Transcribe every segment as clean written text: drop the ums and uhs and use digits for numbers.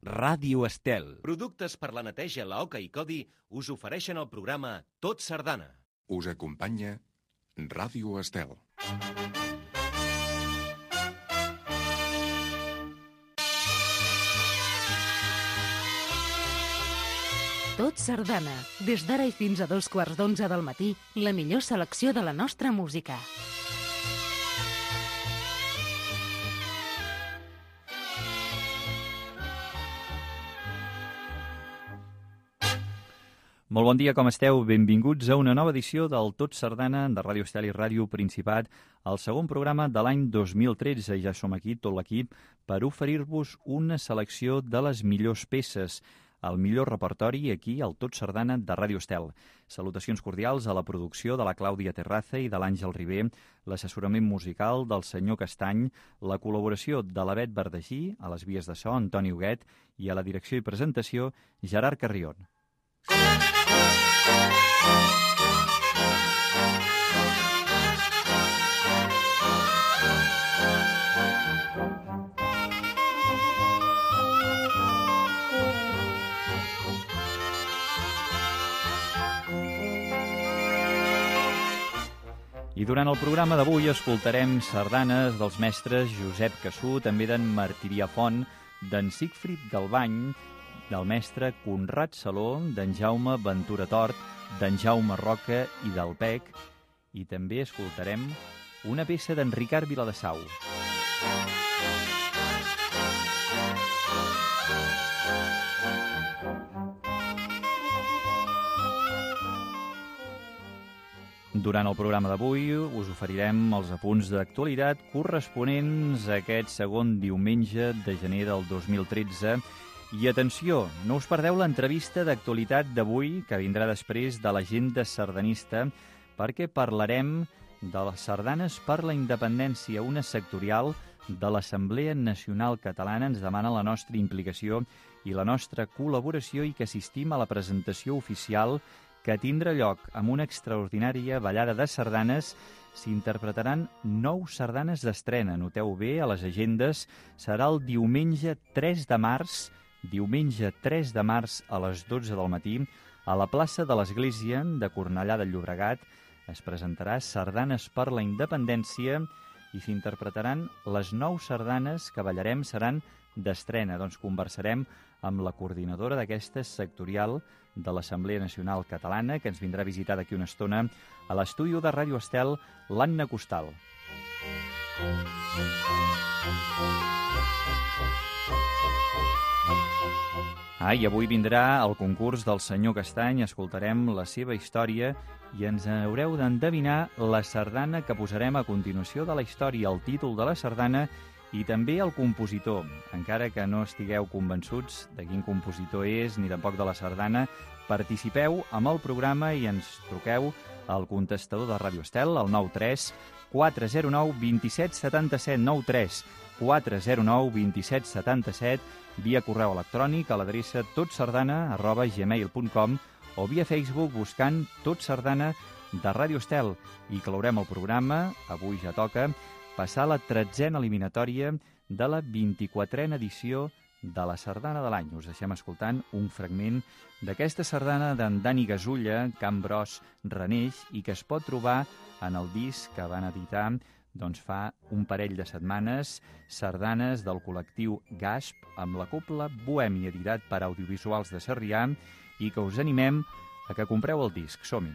Ràdio Estel. Productes per la neteja, la Oca i Codi us ofereixen el programa Tot Sardana. Us acompanya Ràdio Estel. Tot Sardana. Des d'ara i fins a 11:15 del matí, la millor selecció de la nostra música. Molt bon dia, com esteu? Benvinguts a una nova edició del Tot Sardana de Ràdio Estel i Ràdio Principat, el segon programa de l'any 2013. Ja som aquí, tot l'equip, per oferir-vos una selecció de les millors peces, el millor repertori aquí al Tot Sardana de Ràdio Estel. Salutacions cordials a la producció de la Clàudia Terraza i de l'Àngel Ribé, l'assessorament musical del senyor Castany, la col·laboració de la Bet Verdagí, a les vies de so, Antoni Huguet, i a la direcció i presentació, Gerard Carrion. I durant el programa d'avui escoltarem sardanes dels mestres Josep Cassú, també d'en Martirià Font, d'en Sigfrid Galbany, del mestre Conrad Saló, d'en Jaume Ventura Tort, d'en Jaume Roca i del Pec, i també escoltarem una peça d'en Ricard Viladesau. Durant el programa d'avui us oferirem els apunts d'actualitat corresponents a aquest segon diumenge de gener del 2013. I atenció, no us perdeu l'entrevista d'actualitat d'avui, que vindrà després de l'agenda sardanista, perquè parlarem de les sardanes per la independència, una sectorial de l'Assemblea Nacional Catalana. Ens demana la nostra implicació i la nostra col·laboració i que assistim a la presentació oficial que tindrà lloc amb una extraordinària ballada de sardanes. S'interpretaran 9 sardanes d'estrena. Noteu bé, a les agendes serà el diumenge 3 de març, a les 12 del matí, a la plaça de l'Església de Cornellà de Llobregat. Es presentarà Sardanes per la Independència i s'interpretaran les 9 sardanes que ballarem seran d'estrena. Doncs conversarem amb la coordinadora d'aquesta sectorial de l'Assemblea Nacional Catalana, que ens vindrà a visitar d'aquí una estona a l'estudi de Ràdio Estel, l'Anna Costal. I avui vindrà el concurs del senyor Castany, escoltarem la seva història i ens haureu d'endevinar la sardana que posarem a continuació de la història, el títol de la sardana i també el compositor. Encara que no estigueu convençuts de quin compositor és ni tampoc de la sardana, participeu amb el programa i ens truqueu al contestador de Ràdio Estel, al 93 409 27 77 93 409 27 77, via correu electrònic a l'adreça totsardana@gmail.com o via Facebook buscant Tot Sardana de Ràdio Estel. I clourem el programa, avui ja toca, passar la 13a eliminatòria de la 24a edició de la Sardana de l'any. Us deixem escoltant un fragment d'aquesta sardana d'en Dani Gasulla, Can Bros Reneix, i que es pot trobar en el disc que van editar fa un parell de setmanes, sardanes del col·lectiu Gasp, amb la cobla Bohèmia, editat per Audiovisuals de Sarrià, i que us animem a que compreu el disc. Som-hi!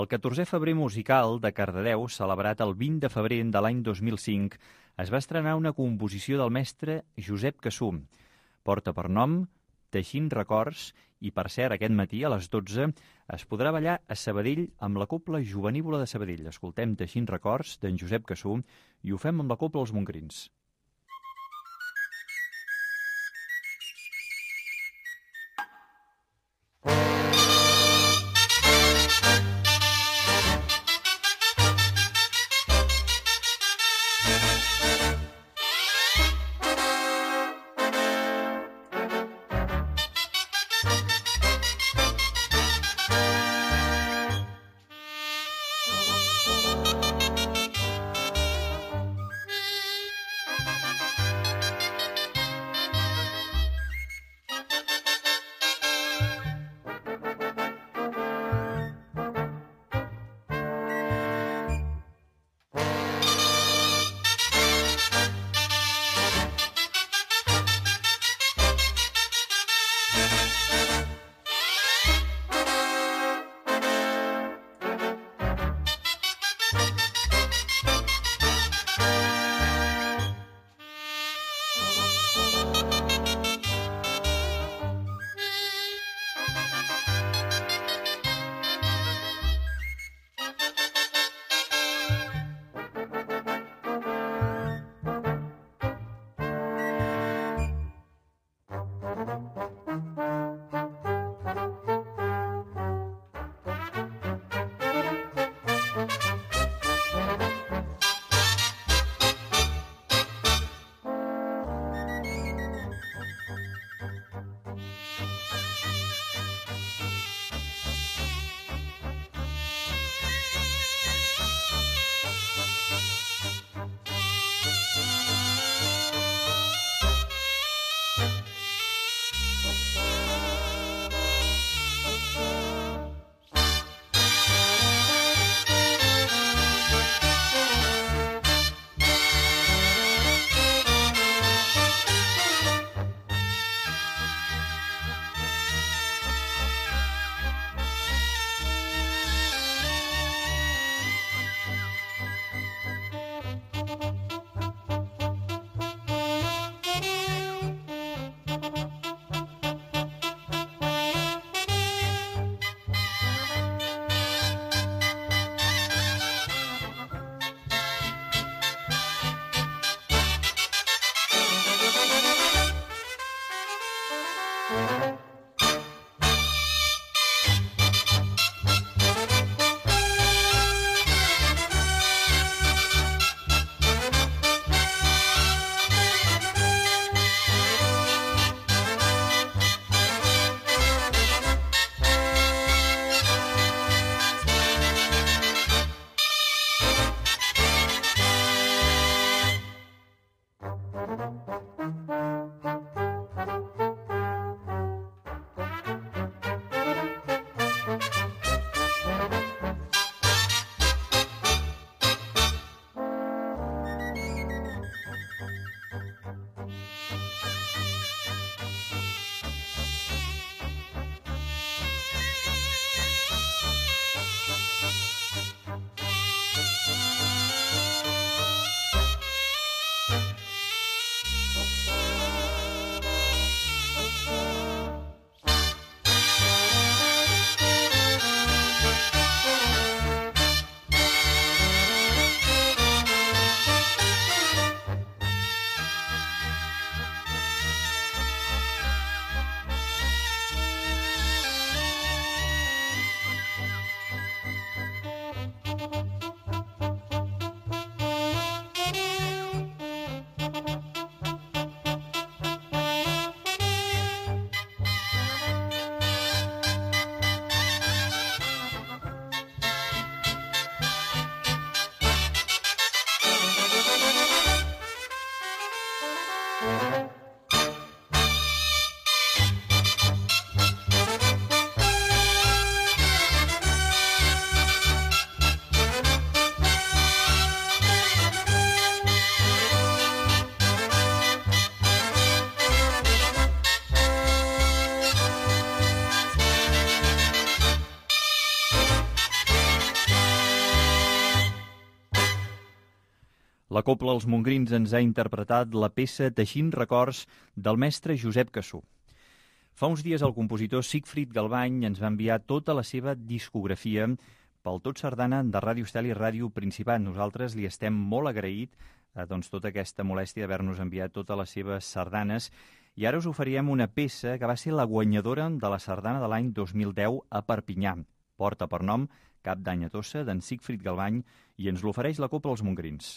14è Febrer Musical de Cardedeu, celebrat el 20 de febrer de l'any 2005, es va estrenar una composició del mestre Josep Cassú. Porta per nom Teixint Records i, per cert, aquest matí a les 12 es podrà ballar a Sabadell amb la Cobla Jovenívola de Sabadell. Escoltem Teixint Records d'en Josep Cassú i ho fem amb la Cobla Els Montgrins. La Cobla Els Montgrins ens ha interpretat la peça Teixint records del mestre Josep Cassú. Fa uns dies el compositor Sigfrid Galbany ens va enviar tota la seva discografia pel Tot Sardana de Ràdio Estel i Ràdio Principat. Nosaltres li estem molt agraït tota aquesta molèstia d'haver-nos enviat totes les seves sardanes, i ara us oferiem una peça que va ser la guanyadora de la sardana de l'any 2010 a Perpinyà. Porta per nom Cap d'any a Tossa, d'en Sigfrid Galbany, i ens l'ofereix la Cobla Els Montgrins.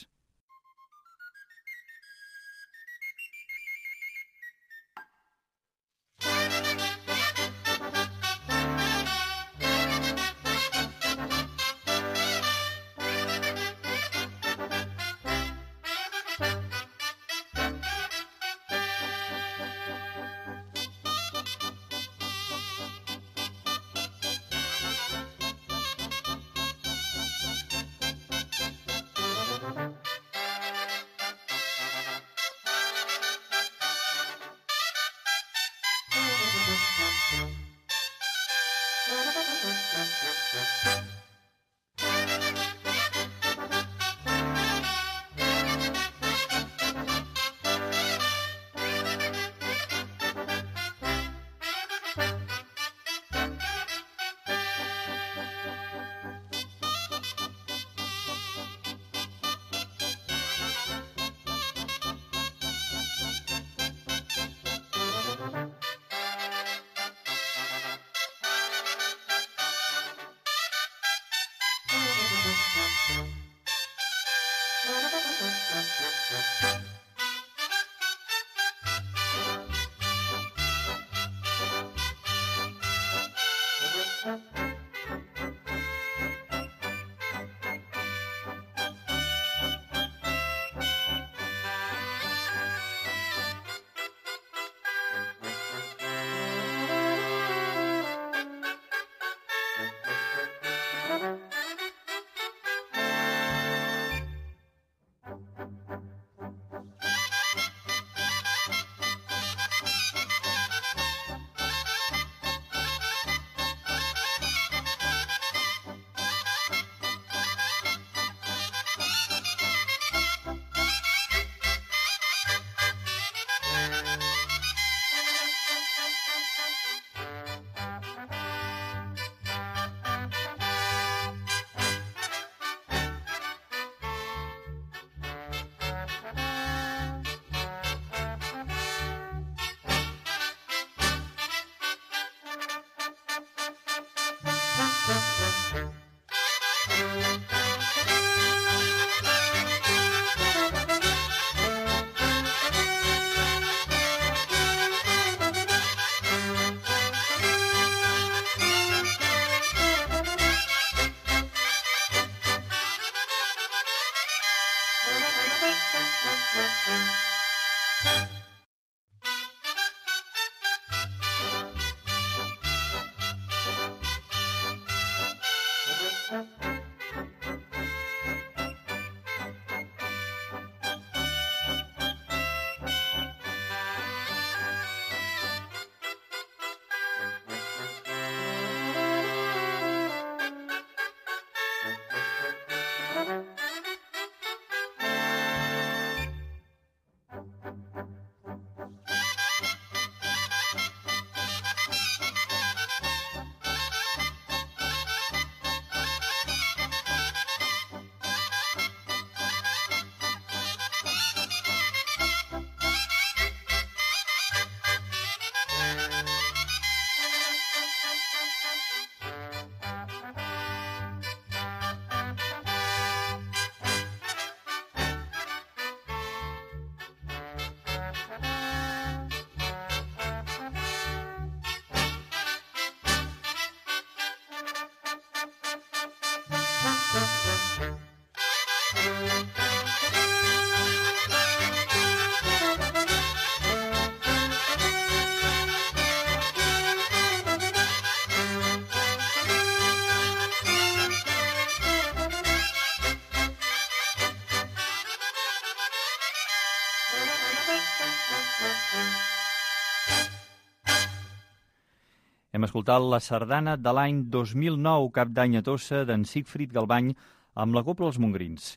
Hem escoltat la sardana de l'any 2009, Cap d'any a Tossa, d'en Sigfrid Galbany, amb la Cobla Els Montgrins.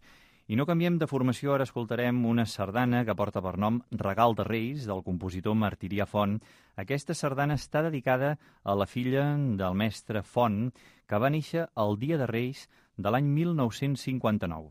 I no canviem de formació, ara escoltarem una sardana que porta per nom Regal de Reis, del compositor Martirià Font. Aquesta sardana està dedicada a la filla del mestre Font, que va néixer el dia de Reis de l'any 1959.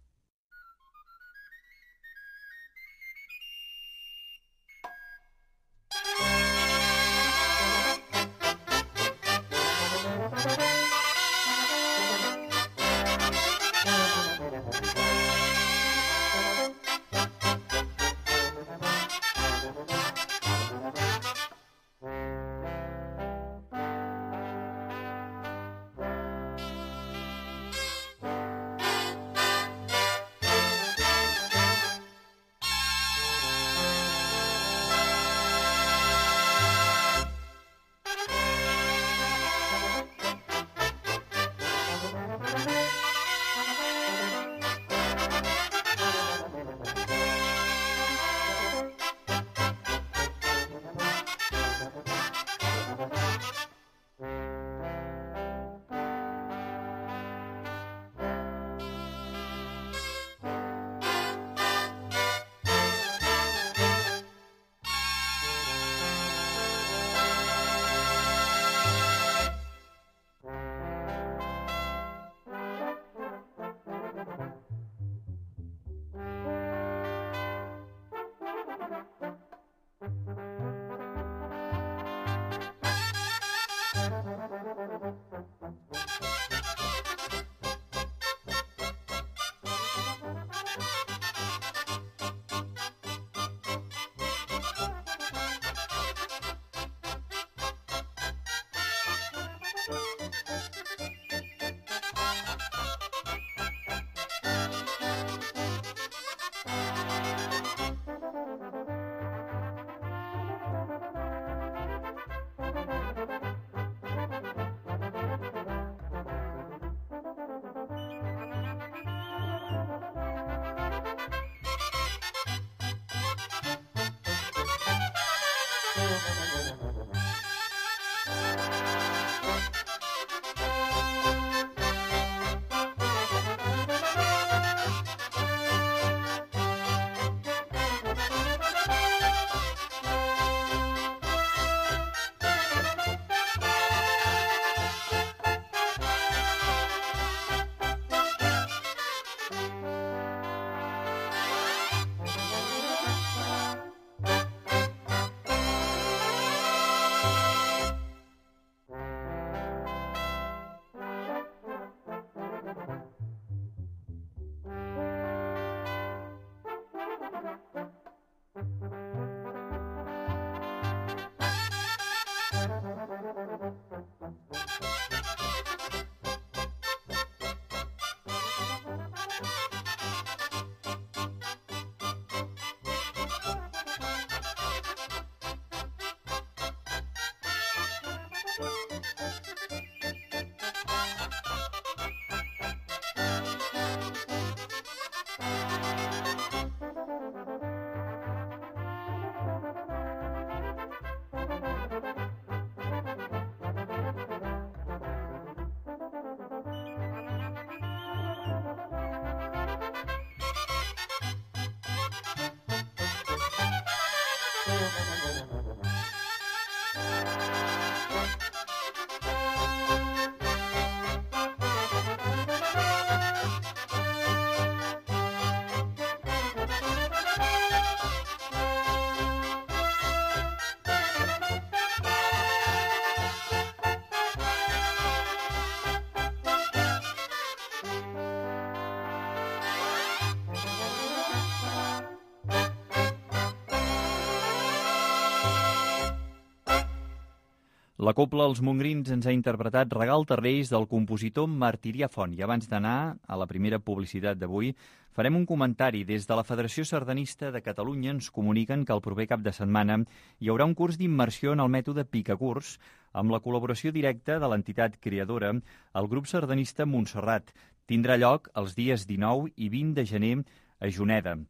La Cobla Els Mongrins ens ha interpretat Regal de Reis del compositor Martirià Font. I abans d'anar a la primera publicitat d'avui, farem un comentari. Des de la Federació Sardanista de Catalunya ens comuniquen que el proper cap de setmana hi haurà un curs d'immersió en el mètode Picacurs amb la col·laboració directa de l'entitat creadora, el grup sardanista Montserrat. Tindrà lloc els dies 19 i 20 de gener a Juneda.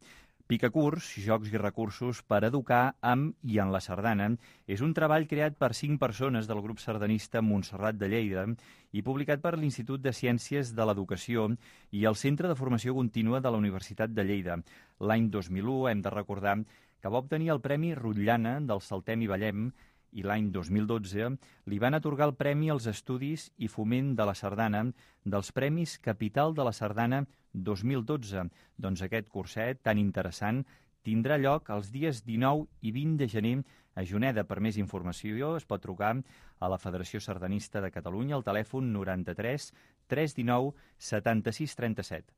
Picacurs, jocs i recursos per educar amb i en la sardana, és un treball creat per 5 persones del grup sardanista Montserrat de Lleida i publicat per l'Institut de Ciències de l'Educació i el Centre de Formació Contínua de la Universitat de Lleida. L'any 2001 hem de recordar que va obtenir el Premi Rotllana del Saltem i Ballem i l'any 2012 li van atorgar el Premi als Estudis i Foment de la Sardana dels Premis Capital de la Sardana 2012. Doncs aquest curset tan interessant tindrà lloc els dies 19 i 20 de gener a Juneda. Per més informació es pot trucar a la Federació Sardanista de Catalunya al telèfon 93 319 76 37.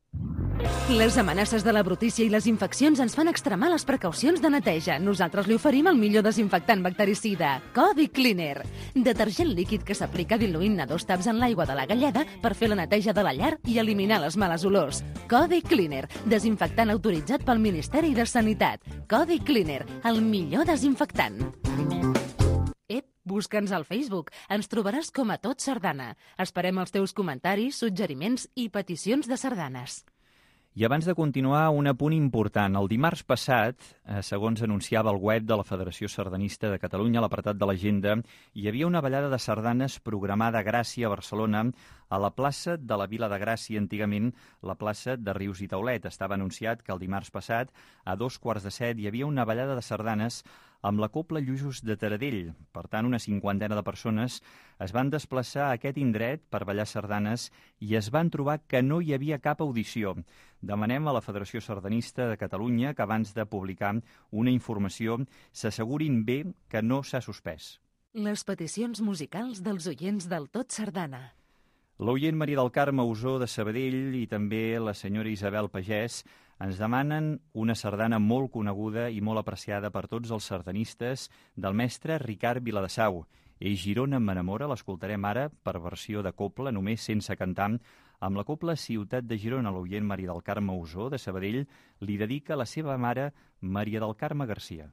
Les amenaces de la brutícia i les infeccions ens fan extremar les precaucions de neteja. Nosaltres li oferim el millor desinfectant bactericida, Codi Cleaner. Detergent líquid que s'aplica diluint a 2 taps en l'aigua de la galleda per fer la neteja de la llar i eliminar les males olors. Codi Cleaner, desinfectant autoritzat pel Ministeri de Sanitat. Codi Cleaner, el millor desinfectant. Busca'ns al Facebook. Ens trobaràs com a Tot Sardana. Esperem els teus comentaris, suggeriments i peticions de sardanes. I abans de continuar, un apunt important. El dimarts passat, segons anunciava el web de la Federació Sardanista de Catalunya, a l'apartat de l'agenda, hi havia una ballada de sardanes programada a Gràcia, a Barcelona, a la plaça de la Vila de Gràcia, antigament la plaça de Rius i Taulet. Estava anunciat que el dimarts passat, a 7:15, hi havia una ballada de sardanes amb la Cobla Lluços de Taradell. Per tant, una 50ena de persones es van desplaçar a aquest indret per ballar sardanes i es van trobar que no hi havia cap audició. Demanem a la Federació Sardanista de Catalunya que abans de publicar una informació s'assegurin bé que no s'ha suspès. Les peticions musicals dels oients del Tot Sardana. L'oient Maria del Carme Usó de Sabadell i també la senyora Isabel Pagès ens demanen una sardana molt coneguda i molt apreciada per tots els sardanistes del mestre Ricard Viladesau. És Girona m'enamora, l'escoltarem ara per versió de cobla, només sense cantar, amb la cobla Ciutat de Girona. L'oient Maria del Carme Usó de Sabadell li dedica a la seva mare Maria del Carme Garcia.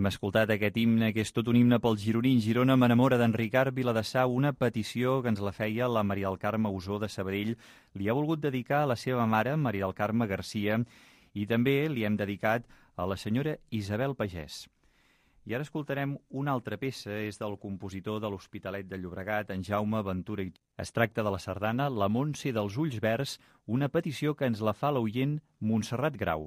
Hem escoltat aquest himne, que és tot un himne pel gironí. Girona m'enamora d'en Ricard Viladasau, una petició que ens la feia la Maria del Carme Usó de Sabadell. Li ha volgut dedicar a la seva mare, Maria del Carme Garcia, i també li hem dedicat a la senyora Isabel Pagès. I ara escoltarem una altra peça, és del compositor de l'Hospitalet de Llobregat, en Jaume Ventura. Es tracta de la sardana La Montse dels Ulls Verds, una petició que ens la fa l'oient Montserrat Grau.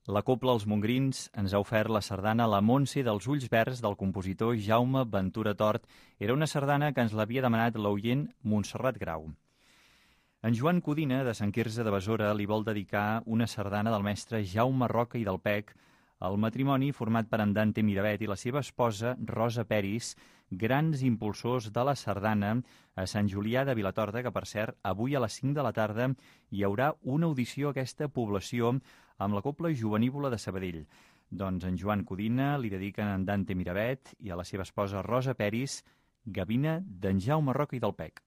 La Cobla Els Mongrins ens ha ofert la sardana La Montse dels Ulls Verds del compositor Jaume Ventura Tort. Era una sardana que ens l'havia demanat l'oient Montserrat Grau. En Joan Codina, de Sant Quirze de Besora, li vol dedicar una sardana del mestre Jaume Roca i del Pec, el matrimoni format per en Dante Miravet i la seva esposa Rosa Peris, grans impulsors de la sardana a Sant Julià de Vilatorta, que, per cert, avui a les 5 de la tarda hi haurà una audició a aquesta població amb la Cobla Jovenívola de Sabadell. Doncs en Joan Codina li dediquen a en Dante Miravet i a la seva esposa Rosa Peris, gavina d'en Jaume Roca i del Pec.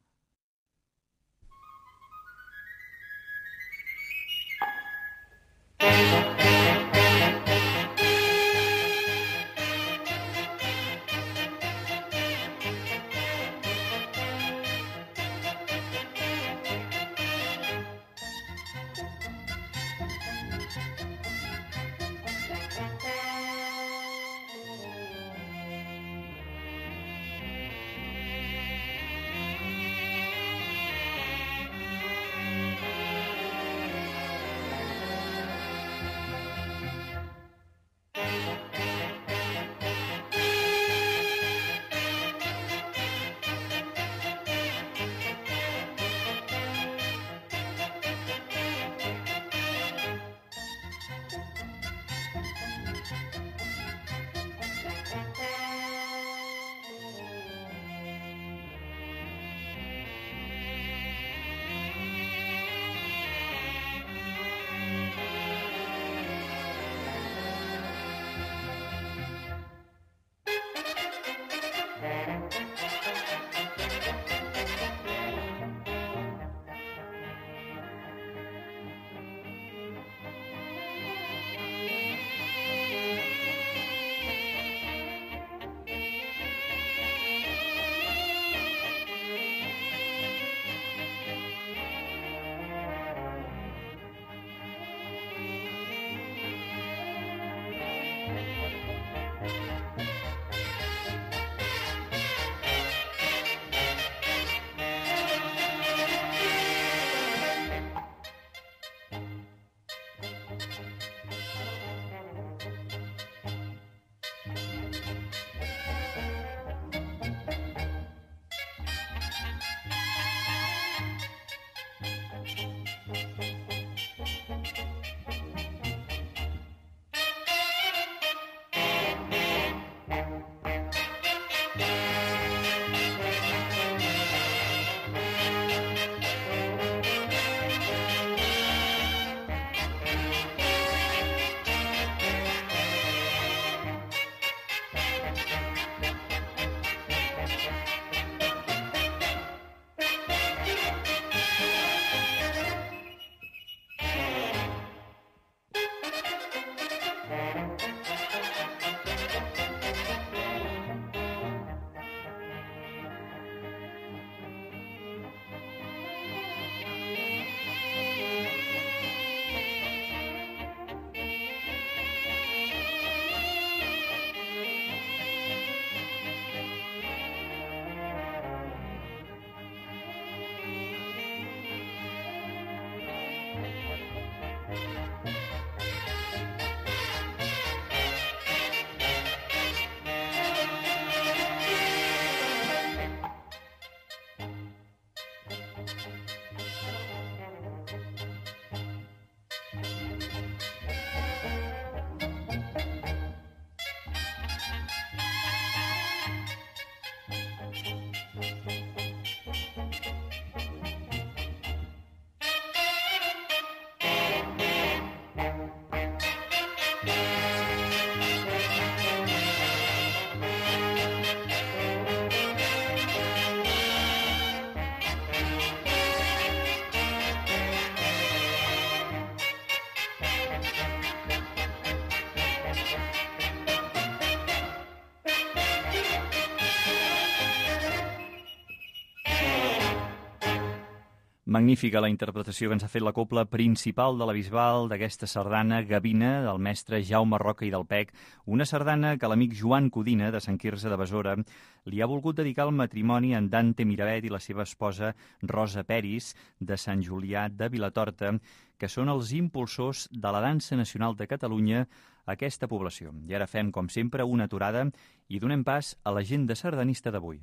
Magnífica la interpretació que ens ha fet la cobla principal de la Bisbal d'aquesta sardana Gavina del mestre Jaume Roca i del Pec, una sardana que l'amic Joan Codina de Sant Quirze de Besora li ha volgut dedicar al matrimoni en Dante Miravet i la seva esposa Rosa Peris de Sant Julià de Vilatorta, que són els impulsors de la dansa nacional de Catalunya a aquesta població. I ara fem, com sempre, una aturada i donem pas a l'agenda sardanista d'avui.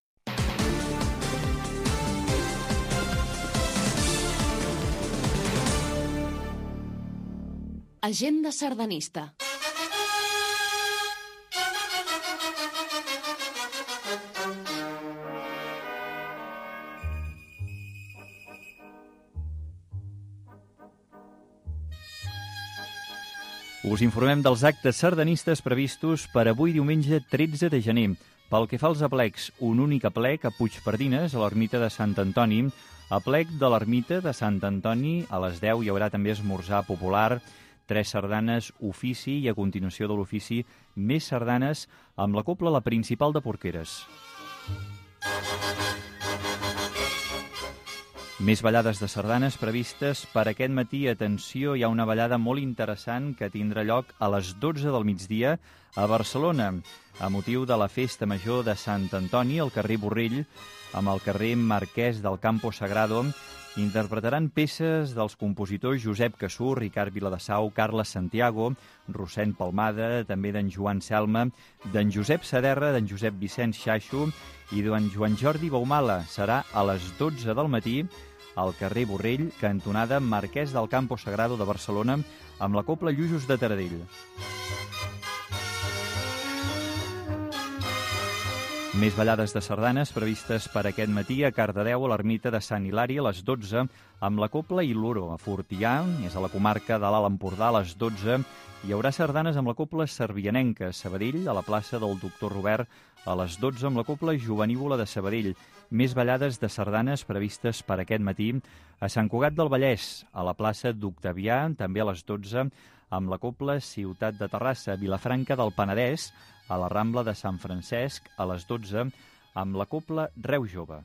Agenda sardanista. Us informem dels actes sardanistes previstos per avui diumenge 13 de gener. Pel que fa als aplecs, un únic aplec a Puigpardines, a l'ermita de Sant Antoni. Aplec de l'ermita de Sant Antoni, a les 10 hi haurà també esmorzar popular, 3 sardanes, ofici i a continuació de l'ofici més sardanes amb la cobla La Principal de Porqueres. Més ballades de sardanes previstes per aquest matí. Atenció, hi ha una ballada molt interessant que tindrà lloc a les 12 del migdia a Barcelona, a motiu de la Festa Major de Sant Antoni al carrer Borrell, amb el carrer Marquès del Campo Sagrado. Interpretaran peces dels compositors Josep Cassú, Ricard Viladasau, Carles Santiago, Rossèn Palmada, també d'en Joan Selma, d'en Josep Saderra, d'en Josep Vicenç Xaixo i d'en Joan Jordi Baumala. Serà a les 12 del matí al carrer Borrell, cantonada Marquès del Campo Sagrado de Barcelona, amb la cobla Llujos de Taradell. Més ballades de sardanes previstes per aquest matí a Cardedeu, a l'ermita de Sant Hilari, a les 12, amb la cobla i l'Uro. A Fortià, és a la comarca de l'Alt Empordà, a les 12, hi haurà sardanes amb la cobla Servianenca. A Sabadell, a la plaça del Doctor Robert, a les 12, amb la cobla Jovenívola de Sabadell. Més ballades de sardanes previstes per aquest matí a Sant Cugat del Vallès, a la plaça d'Octavià, també a les 12, amb la cobla Ciutat de Terrassa. A Vilafranca del Penedès, a la Rambla de Sant Francesc, a les 12, amb la cobla Reus Jove.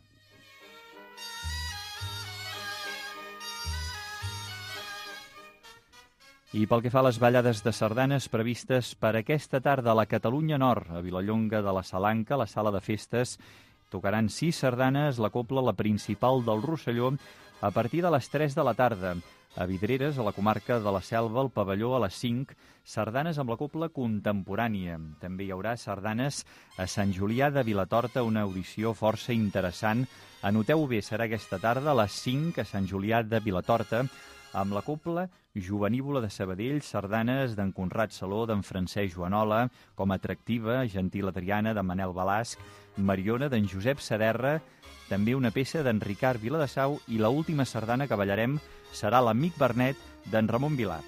I pel que fa a les ballades de sardanes previstes per aquesta tarda a la Catalunya Nord, a Vilallonga de la Salanca, a la sala de festes, tocaran 6 sardanes, la cobla La Principal del Rosselló, a partir de les 3 de la tarda. A Vidreres, a la comarca de la Selva, al pavelló a les 5, sardanes amb la cobla contemporània. També hi haurà sardanes a Sant Julià de Vilatorta, una audició força interessant. Anoteu bé, serà aquesta tarda a les 5 a Sant Julià de Vilatorta, amb la cobla Jovenívola de Sabadell, sardanes d'en Conrad Saló, d'en Francesc Joanola, com Atractiva, Gentil Adriana, de Manel Balasc, Mariona, d'en Josep Saderra, també una peça d'en Ricard Viladasau i l'última sardana que ballarem serà l'Amic Bernet d'en Ramon Vilar.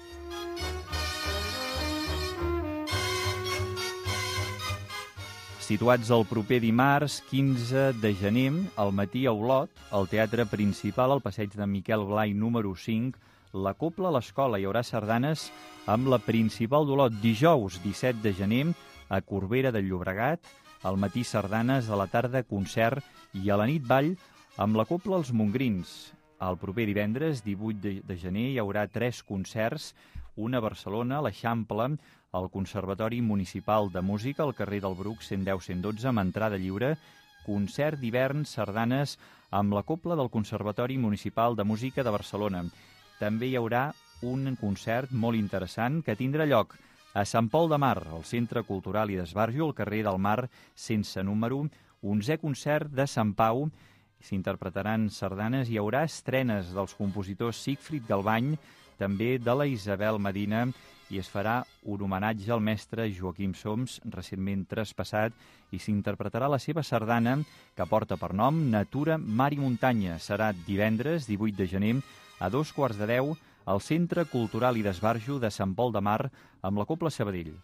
Situats el proper dimarts, 15 de gener, al matí a Olot, al Teatre Principal, al passeig de Miquel Blai número 5, la cobla a l'Escola. Hi haurà sardanes amb La Principal d'Olot. Dijous, 17 de gener, a Corbera de Llobregat, al matí sardanes, a la tarda concert i a la nit ball amb la cobla Els Mongrins. El proper divendres, 18 de gener, hi haurà 3 concerts, una a Barcelona, a l'Eixample, al Conservatori Municipal de Música, al carrer del Bruc 110-112, amb entrada lliure, concert d'hivern, sardanes amb la cobla del Conservatori Municipal de Música de Barcelona. També hi haurà un concert molt interessant que tindrà lloc a Sant Pol de Mar, al Centre Cultural i d'Esbarjo, al carrer del Mar sense número, 11è concert de Sant Pau. S'interpretaran sardanes, hi haurà estrenes dels compositors Sigfrid Galbany, també de la Isabel Medina, i es farà un homenatge al mestre Joaquim Soms, recentment traspassat, i s'interpretarà la seva sardana, que porta per nom Natura, Mar i Muntanya. Serà divendres, 18 de gener, a 2:15 al Centre Cultural i d'Esbarjo de Sant Pol de Mar, amb la cobla Sabadell.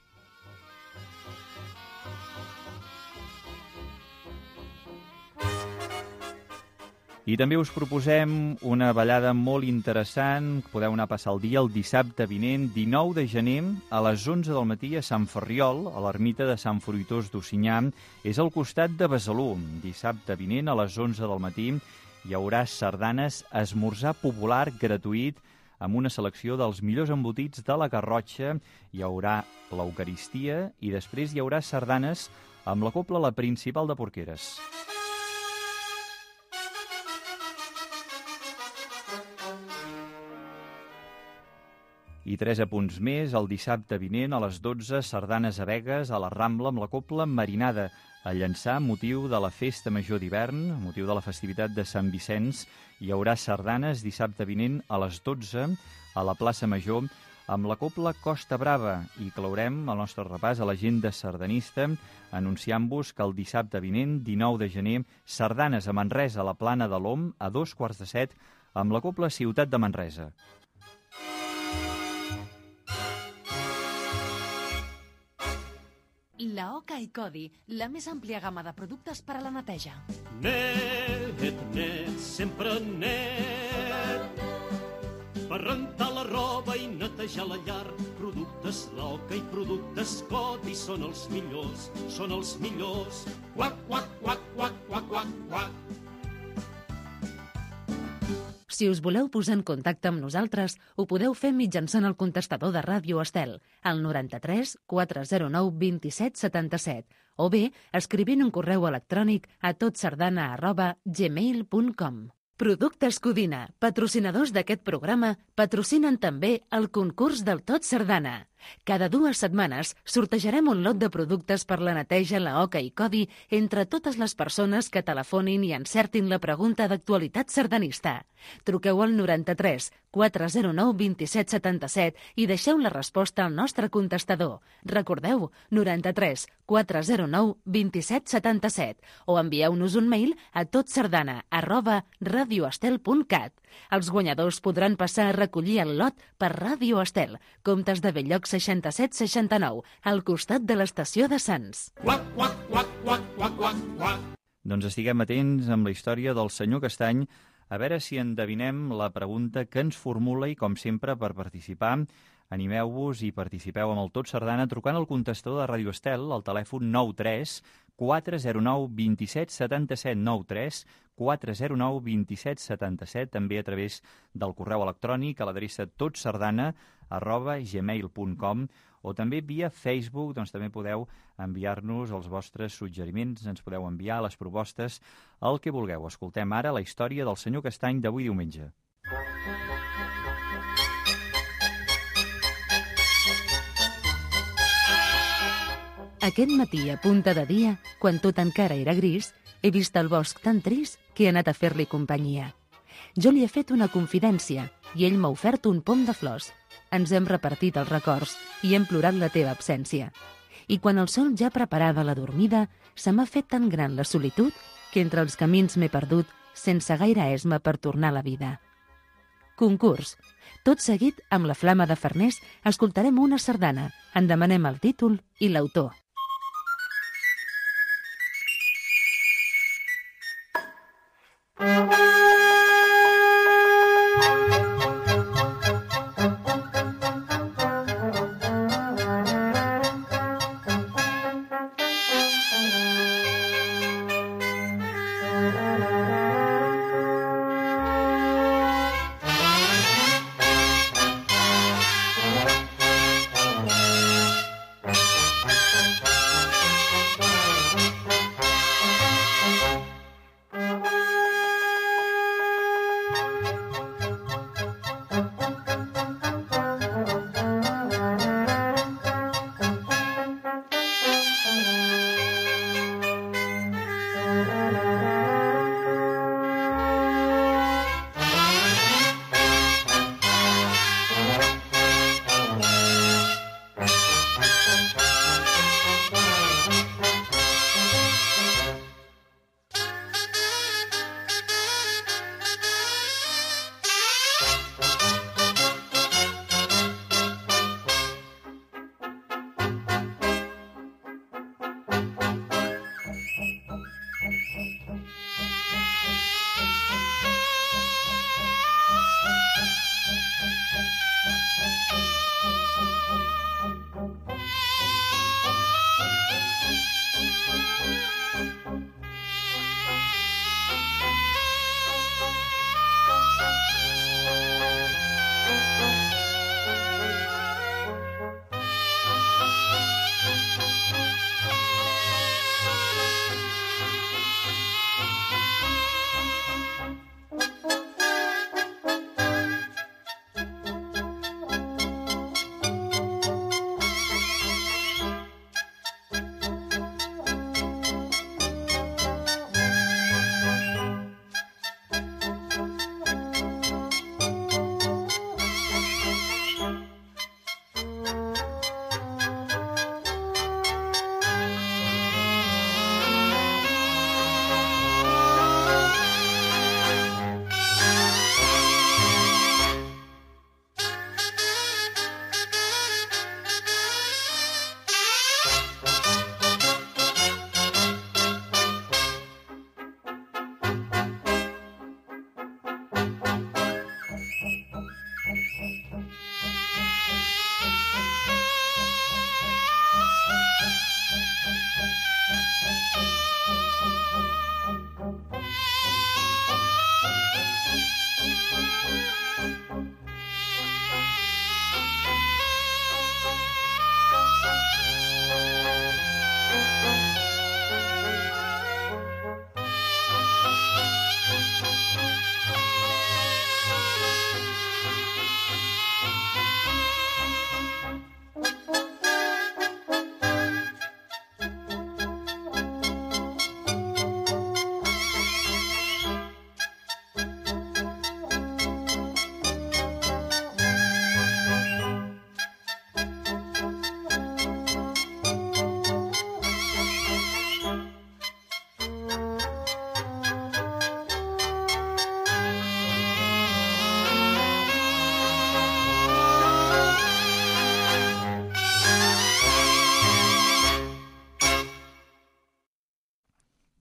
I també us proposem una ballada molt interessant. Podeu anar a passar el dia el dissabte vinent, 19 de gener, a les 11 del matí a Sant Ferriol, a l'ermita de Sant Fruitós d'Ocinyà. És al costat de Besalú. Dissabte vinent, a les 11 del matí, hi haurà sardanes, esmorzar popular gratuït amb una selecció dels millors embotits de la Garrotxa, hi haurà l'Eucaristia i després hi haurà sardanes amb la cobla La Principal de Porqueres. I 3 apunts més, el dissabte vinent a les 12, sardanes a Begues, a la Rambla, amb la cobla Marinada, a Llançà, motiu de la Festa Major d'hivern, motiu de la festivitat de Sant Vicenç. Hi haurà sardanes dissabte vinent a les 12 a la plaça Major amb la cobla Costa Brava i clourem el nostre repàs a l'agenda sardanista anunciant-vos que el dissabte vinent, 19 de gener, sardanes a Manresa, a la Plana de l'Om, a 2:45 amb la cobla Ciutat de Manresa. La Oca i Codi, la més àmplia gamma de productes per a la neteja. Net, net, sempre net. Per rentar la roba i netejar la llar. Productes La Oca i productes Codi són els millors, són els millors. Quac, quac, quac, quac, quac, quac, quac. Si us voleu posar en contacte amb nosaltres, ho podeu fer mitjançant el contestador de Ràdio Estel, al 93 409 27 77, o bé escrivint un correu electrònic a totsardana@gmail.com. Productes Codina, patrocinadors d'aquest programa, patrocinen també el concurs del Tot Sardana. Cada 2 setmanes sortejarem un lot de productes per la neteja La Oca i Codi entre totes les persones que telefonin i encertin la pregunta d'actualitat sardanista. Truqueu al 93 409 27 77 i deixeu la resposta al nostre contestador. Recordeu, 93 409 27 77 o envieu-nos un mail a totsardana@radioestel.cat. Els guanyadors podran passar a recollir el lot per Ràdio Estel, Comtes de Belloc 6769, al costat de l'estació de Sants. Quac, quac, quac, quac, quac, quac, quac. Doncs estiguem atents amb la història del senyor Castany, a veure si endevinem la pregunta que ens formula i, com sempre, per participar, animeu-vos i participeu amb el Tot Sardana trucant al contestador de Ràdio Estel al telèfon 93 409 27 77 93 409 27 77, també a través del correu electrònic a l'adreça totsardana@gmail.com o també via Facebook, doncs també podeu enviar-nos els vostres suggeriments, ens podeu enviar les propostes, el que vulgueu. Escoltem ara la història del senyor Castany d'avui diumenge. Aquest matí, a punta de dia, quan tot encara era gris, he vist el bosc tan trist que he anat a fer-li companyia. Jo li he fet una confidència i ell m'ha ofert un pom de flors. Ens hem repartit els records i hem plorat la teva absència. I quan el sol ja preparava la dormida, se m'ha fet tan gran la solitud que entre els camins m'he perdut sense gaire esma per tornar a la vida. Concurs. Tot seguit, amb la Flama de Farners, escoltarem una sardana. En demanem el títol i l'autor.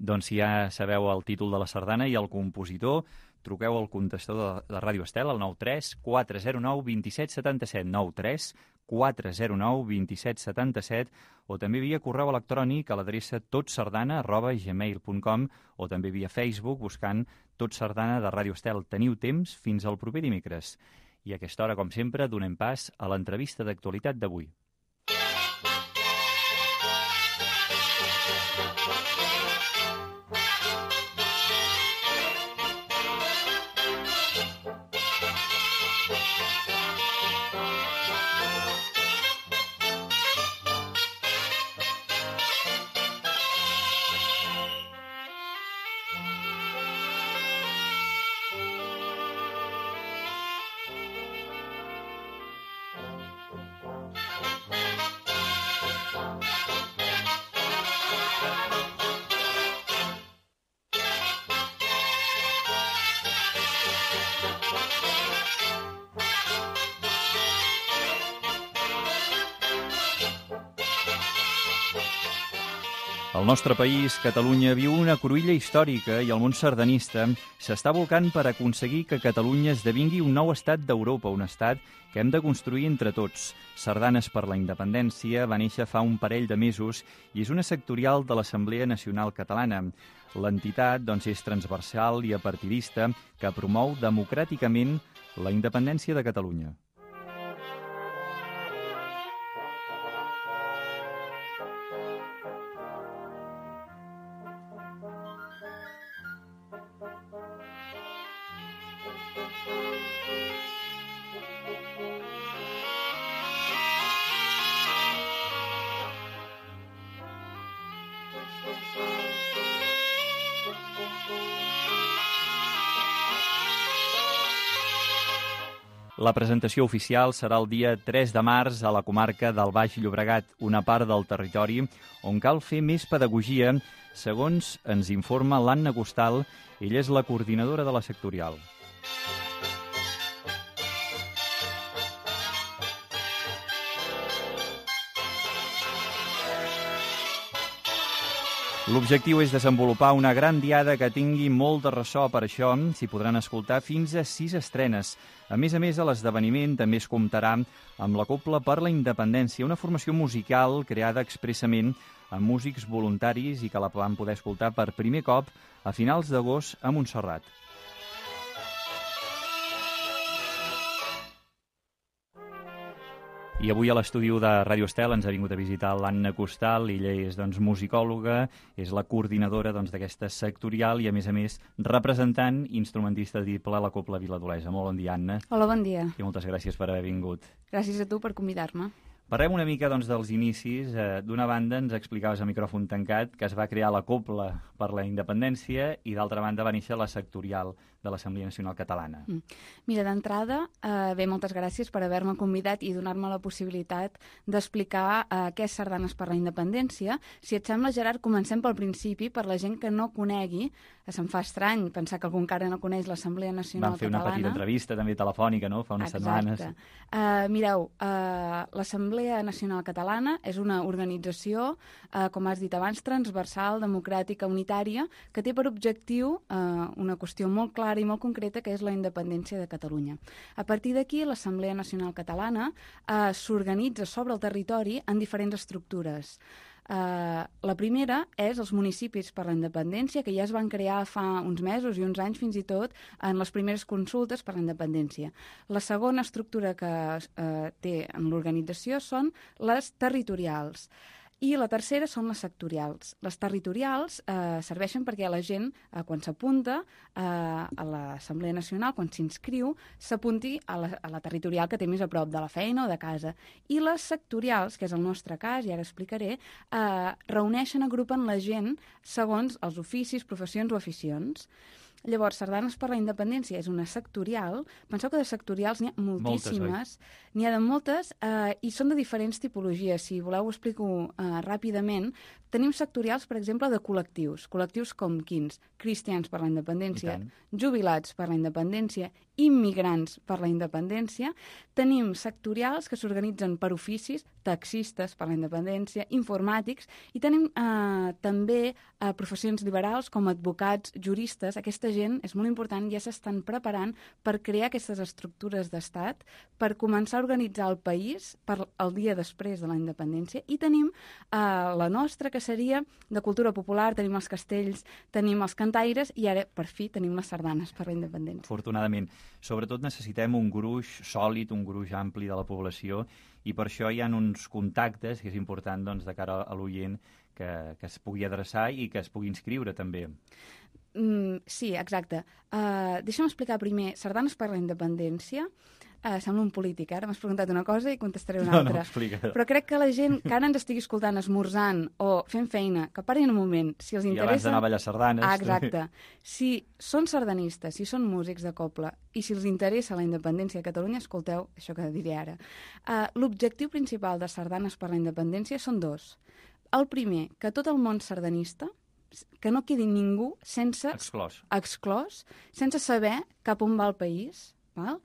Doncs si ja sabeu el títol de la sardana i el compositor, truqueu al contestador de Ràdio Estel, al 93 409 27 77, 93 409 27 77, o també via correu electrònic a l'adreça totsardana@gmail.com, o també via Facebook buscant Tot Sardana de Ràdio Estel. Teniu temps fins al proper dimecres. I a aquesta hora, com sempre, donem pas a l'entrevista d'actualitat d'avui. El nostre país, Catalunya, viu una cruïlla històrica i el món sardanista s'està volcant per aconseguir que Catalunya esdevingui un nou estat d'Europa, un estat que hem de construir entre tots. Sardanes per la Independència va néixer fa un parell de mesos i és una sectorial de l'Assemblea Nacional Catalana. L'entitat és transversal i apartidista que promou democràticament la independència de Catalunya. La presentació oficial serà el dia 3 de març a la comarca del Baix Llobregat, una part del territori on cal fer més pedagogia, segons ens informa l'Anna Costal. Ella és la coordinadora de la sectorial. L'objectiu és desenvolupar una gran diada que tingui molt de ressò. Per això s'hi podran escoltar fins a 6 estrenes. A més, a l'esdeveniment també es comptarà amb la Cobla per la Independència, una formació musical creada expressament amb músics voluntaris i que la van poder escoltar per primer cop a finals d'agost a Montserrat. I avui a l'estudi de Ràdio Estel ens ha vingut a visitar l'Anna Costal. Ella és musicòloga, és la coordinadora d'aquesta sectorial i, a més, representant instrumentista diple a la Cobla Viladolesa. Molt bon dia, Anna. Hola, bon dia. I moltes gràcies per haver vingut. Gràcies a tu per convidar-me. Parlem una mica dels inicis. D'una banda ens explicaves a micròfon tancat que es va crear la Cobla per la Independència i d'altra banda va néixer la sectorial de l'Assemblea Nacional Catalana. Mira, d'entrada, moltes gràcies per haver-me convidat i donar-me la possibilitat d'explicar què és Sardanes per la Independència. Si et sembla, Gerard, comencem pel principi, per la gent que no conegui. Se'm fa estrany pensar que algú encara no coneix l'Assemblea Nacional Catalana. Vam fer una petita entrevista també telefònica, no?, fa unes setmanes. Mireu, l'Assemblea Nacional Catalana és una organització, com has dit abans, transversal, democràtica, unitària, que té per objectiu una qüestió molt clara i molt concreta, que és la independència de Catalunya. A partir d'aquí, l'Assemblea Nacional Catalana s'organitza sobre el territori en diferents estructures. La primera és els municipis per la independència, que ja es van crear fa uns mesos i uns anys fins i tot en les primeres consultes per la independència. La segona estructura que té en l'organització són les territorials. I la tercera són les sectorials. Les territorials serveixen perquè la gent, quan s'apunta a l'Assemblea Nacional, quan s'inscriu, s'apunti a la territorial que té més a prop de la feina o de casa. I les sectorials, que és el nostre cas, i ara explicaré, reuneixen, agrupen la gent segons els oficis, professions o aficions. Llavors, Sardanes per la Independència és una sectorial. Penseu que de sectorials n'hi ha moltíssimes. N'hi ha de moltes i són de diferents tipologies. Si voleu ho explico ràpidament. Tenim sectorials, per exemple, de col·lectius. Col·lectius com quins? Cristians per la Independència, jubilats per la Independència, immigrants per la Independència. Tenim sectorials que s'organitzen per oficis, taxistes per la independència, informàtics, i tenim també professions liberals com advocats, juristes. Aquesta gent, és molt important, ja s'estan preparant per crear aquestes estructures d'estat, per començar a organitzar el país per el dia després de la independència. I tenim la nostra, que seria de cultura popular, tenim els castells, tenim els cantaires, i ara, per fi, tenim les sardanes per la independència. Afortunadament. Sobretot necessitem un gruix sòlid, un gruix ampli de la població, i per això hi ha uns contactes que és important, doncs, de cara a l'oient que es pugui adreçar i que es pugui inscriure també. Sí, exacte. Deixa'm explicar primer sardanes per la independència. Sembla un polític, ara m'has preguntat una cosa i contestaré una altra. No, explica. Però crec que la gent que ara ens estigui escoltant esmorzant o fent feina, que parin un moment, si els interessa... I abans d'anar a ballar sardanes. Exacte. Si són sardanistes, si són músics de coble i si els interessa la independència de Catalunya, escolteu això que diré ara. L'objectiu principal de Sardanes per la Independència són dos. El primer, que tot el món sardanista, que no quedi ningú sense... Exclòs, sense saber cap on va el país, val?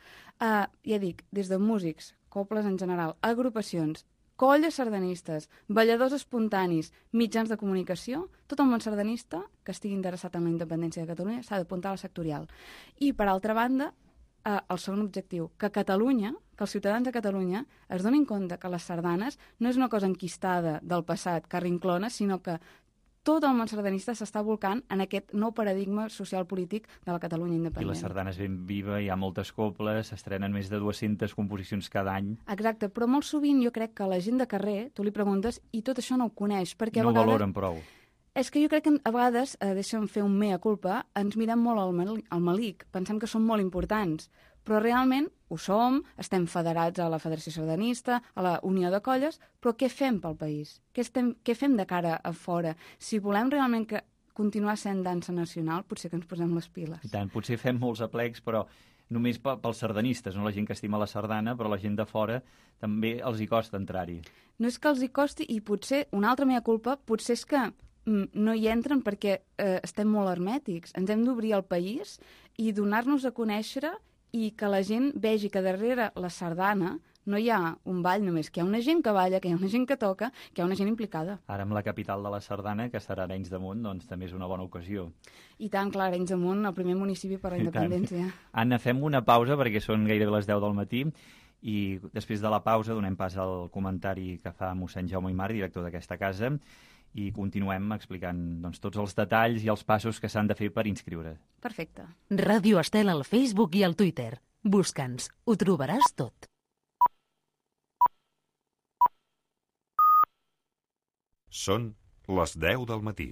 Ja dic, des de músics, cobles en general, agrupacions, colles sardanistes, balladors espontanis, mitjans de comunicació, tot el món sardanista que estigui interessat en la independència de Catalunya s'ha d'apuntar a la sectorial. I, per altra banda, el segon objectiu, que Catalunya, que els ciutadans de Catalunya es donin compte que les sardanes no és una cosa enquistada del passat, carrinclona, sinó que tot el món sardanista s'està volcant en aquest nou paradigma social-polític de la Catalunya independent. I la sardana és ben viva, hi ha moltes coples, s'estrenen més de 200 composicions cada any. Exacte, però molt sovint jo crec que la gent de carrer, tu li preguntes, i tot això no ho coneix, perquè no a vegades... valoren prou. És que jo crec que a vegades, deixa'm fer un mea culpa, ens mirem molt al malic, pensem que són molt importants, però realment ho som, estem federats a la Federació Sardanista, a la Unió de Colles, però què fem pel país? Què fem de cara a fora? Si volem realment continuar sent dansa nacional, potser que ens posem les piles. I tant, potser fem molts aplecs, però només pels sardanistes, no la gent que estima la sardana, però la gent de fora també els hi costa entrar-hi. No és que els hi costi, i potser, una altra mea culpa, potser és que no hi entren perquè estem molt hermètics. Ens hem d'obrir al país i donar-nos a conèixer i que la gent vegi que darrere la sardana no hi ha un ball només, que hi ha una gent que balla, que hi ha una gent que toca, que hi ha una gent implicada. Ara amb la capital de la sardana, que estarà a Arenys de Munt, doncs també és una bona ocasió. I tant, clar, Arenys de Munt, el primer municipi per la independència. Anna, fem una pausa perquè són gairebé les 10 del matí i després de la pausa donem pas al comentari que fa mossèn Jaume Aymar, director d'aquesta casa, i continuem explicant tots els detalls i els passos que s'han de fer per inscriure. Perfecte. Ràdio Estel al Facebook i al Twitter. Busca'ns, ho trobaràs tot. Són les 10 del matí.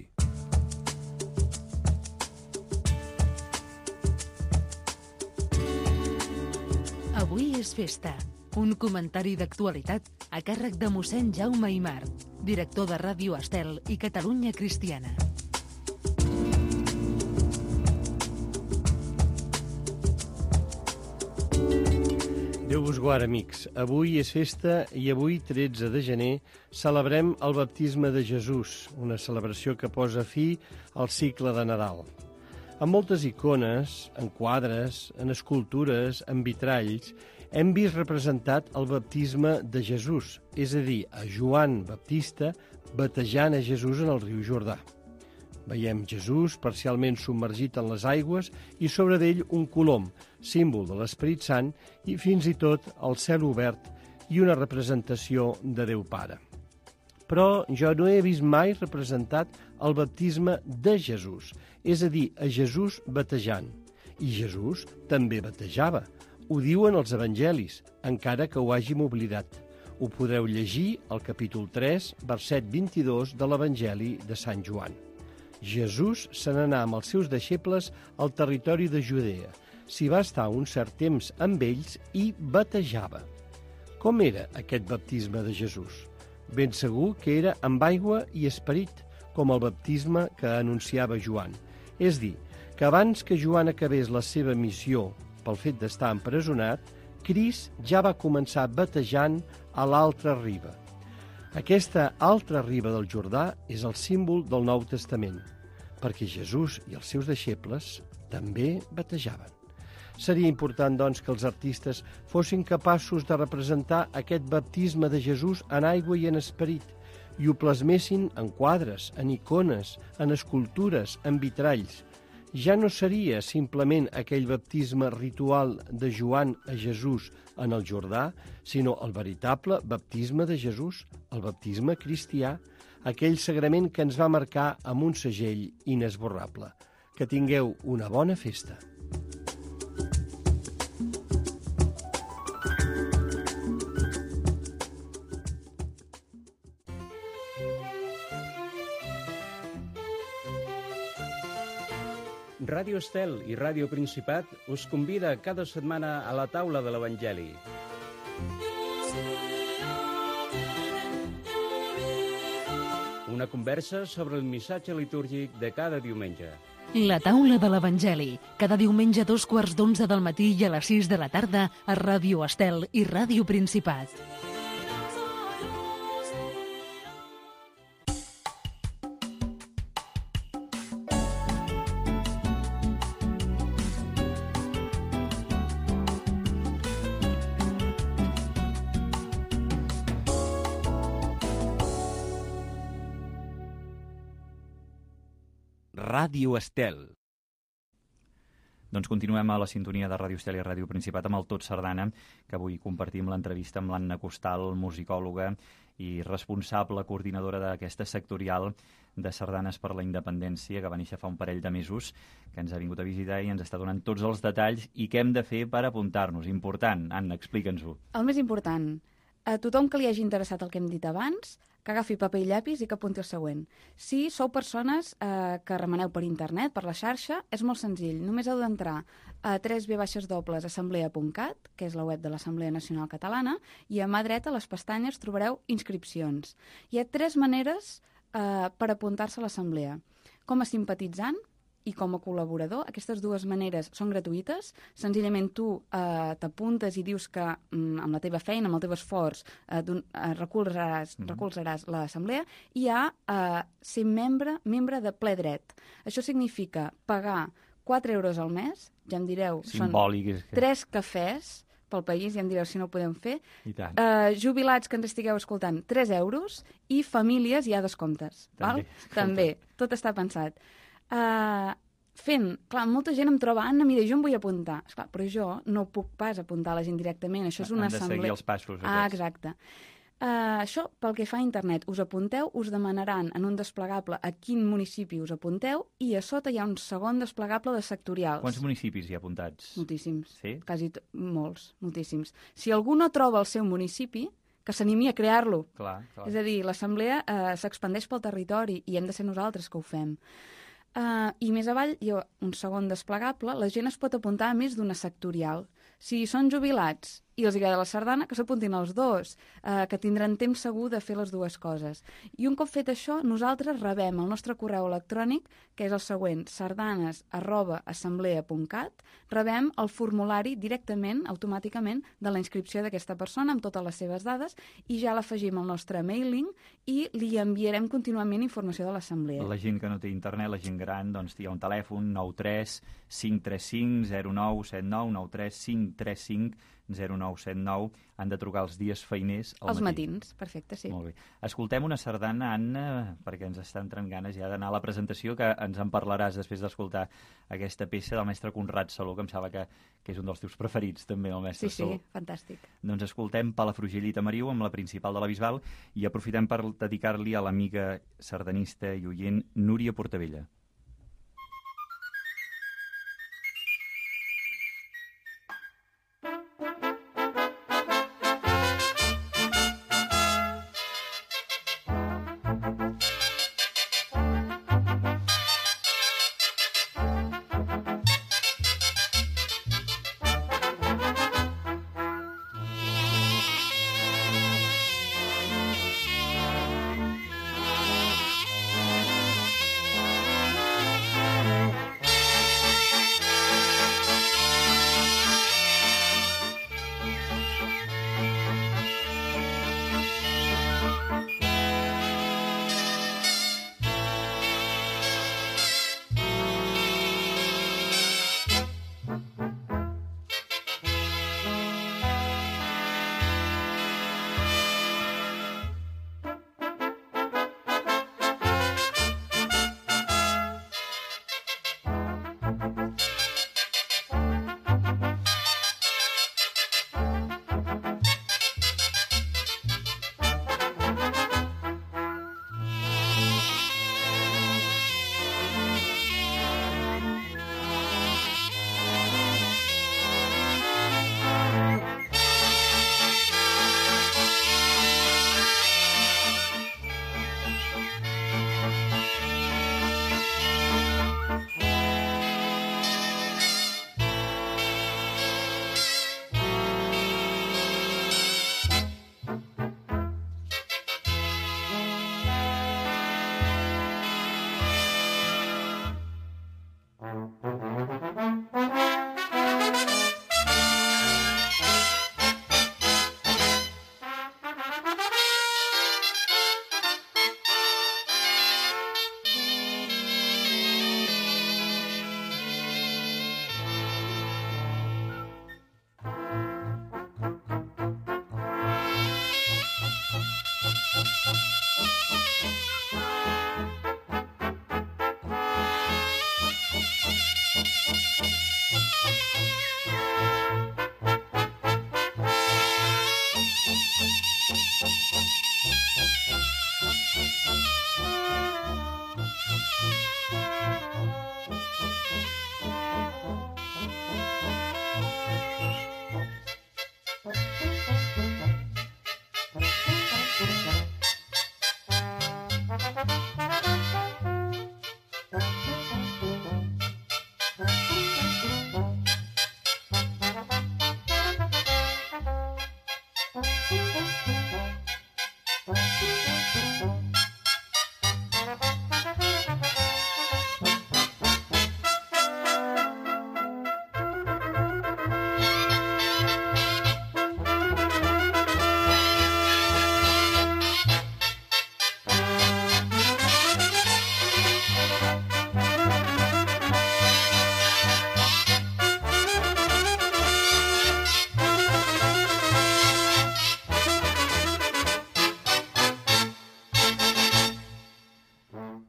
Avui és festa. Un comentari d'actualitat a càrrec de mossèn Jaume Aymar, director de Ràdio Estel i Catalunya Cristiana. Déu vos guard, amics. Avui és festa i avui, 13 de gener, celebrem el baptisme de Jesús, una celebració que posa fi al cicle de Nadal. Amb moltes icones, en quadres, en escultures, en vitralls, hem vist representat el baptisme de Jesús, és a dir, a Joan Baptista batejant a Jesús en el riu Jordà. Veiem Jesús parcialment submergit en les aigües i sobre d'ell un colom, símbol de l'Esperit Sant, i fins i tot el cel obert i una representació de Déu Pare. Però jo no he vist mai representat el baptisme de Jesús, és a dir, a Jesús batejant. I Jesús també batejava. Ho diuen els evangelis, encara que ho hàgim oblidat. Ho podreu llegir al capítol 3, verset 22 de l'Evangeli de Sant Joan. Jesús se n'anà amb els seus deixebles al territori de Judea. S'hi va estar un cert temps amb ells i batejava. Com era aquest baptisme de Jesús? Ben segur que era amb aigua i esperit, com el baptisme que anunciava Joan. És dir, que abans que Joan acabés la seva missió pel fet d'estar empresonat, Crist ja va començar batejant a l'altra riba. Aquesta altra riba del Jordà és el símbol del Nou Testament, perquè Jesús i els seus deixebles també batejaven. Seria important, doncs, que els artistes fossin capaços de representar aquest baptisme de Jesús en aigua i en esperit, i ho plasmessin en quadres, en icones, en escultures, en vitralls. Ja no seria simplement aquell baptisme ritual de Joan a Jesús en el Jordà, sinó el veritable baptisme de Jesús, el baptisme cristià, aquell sagrament que ens va marcar amb un segell inesborrable. Que tingueu una bona festa. Ràdio Estel i Ràdio Principat us convida cada setmana a la taula de l'Evangeli. Una conversa sobre el missatge litúrgic de cada diumenge. La taula de l'Evangeli, cada diumenge a 2:15 del matí i a les 6 de la tarda a Ràdio Estel i Ràdio Principat. Ràdio Estel. Doncs continuem a la sintonia de Ràdio Estel i Ràdio Principat amb el Tot Sardana, que avui compartim l'entrevista amb l'Anna Costal, musicòloga i responsable coordinadora d'aquesta sectorial de Sardanes per la Independència, que va néixer fa un parell de mesos, que ens ha vingut a visitar i ens està donant tots els detalls i què hem de fer per apuntar-nos. Important. Anna, explica'ns-ho. El més important, a tothom que li hagi interessat el que hem dit abans, que agafi paper i llapis i que apunti el següent. Si sou persones que remeneu per internet, per la xarxa, és molt senzill. Només heu d'entrar a www.assemblea.cat, que és la web de l'Assemblea Nacional Catalana, i a mà dreta, a les pestanyes, trobareu inscripcions. Hi ha 3 maneres per apuntar-se a l'Assemblea. Com a simpatitzant i com a col·laborador. Aquestes 2 maneres són gratuïtes. Senzillament tu t'apuntes i dius que amb la teva feina, amb el teu esforç, recolzaràs l'assemblea, i hi ha ser membre de ple dret. Això significa pagar 4 euros al mes, ja em direu, Simbòlic, són 3 cafès pel país, ja em direu si no ho podem fer. I tant. Jubilats que ens estigueu escoltant, 3 euros, i famílies hi ha descomptes. També. Tot està pensat. Clar, molta gent em troba, Anna, mira, jo em vull apuntar. Esclar, però jo no puc pas apuntar la gent directament, això és una assemblea. Han de seguir els passos aquests. Exacte. Això, pel que fa a internet, us apunteu, us demanaran en un desplegable a quin municipi us apunteu, i a sota hi ha un segon desplegable de sectorials. Quants municipis hi ha apuntats? Moltíssims. Sí? Molts, moltíssims. Si algú no troba el seu municipi, que s'animi a crear-lo. Clar. És a dir, l'assemblea s'expandeix pel territori i hem de ser nosaltres que ho fem. I més avall hi ha un segon desplegable. La gent es pot apuntar a més d'una sectorial. Si són jubilats i els agrada la sardana, que s'apuntin els 2, que tindran temps segur de fer les 2 coses. I un cop fet això, nosaltres rebem el nostre correu electrònic, que és el següent, sardanes@assemblea.cat, rebem el formulari directament, automàticament, de la inscripció d'aquesta persona amb totes les seves dades, i ja l'afegim al nostre mailing i li enviarem contínuament informació de l'assemblea. La gent que no té internet, la gent gran, doncs hi ha un telèfon 93 535 0979, 93 535 0979, han de trucar els dies feiners al matí. Els matins, perfecte, sí. Molt bé. Escoltem una sardana, Anna, perquè ens està entrant ganes ja d'anar a la presentació, que ens en parlaràs després d'escoltar aquesta peça del mestre Conrad Saló, que em sembla que és un dels teus preferits, també, el mestre Saló. Sí, fantàstic. Doncs escoltem Palafrugell i Tamariu amb la principal de la Bisbal i aprofitem per dedicar-li a l'amiga sardanista i oient Núria Portavella.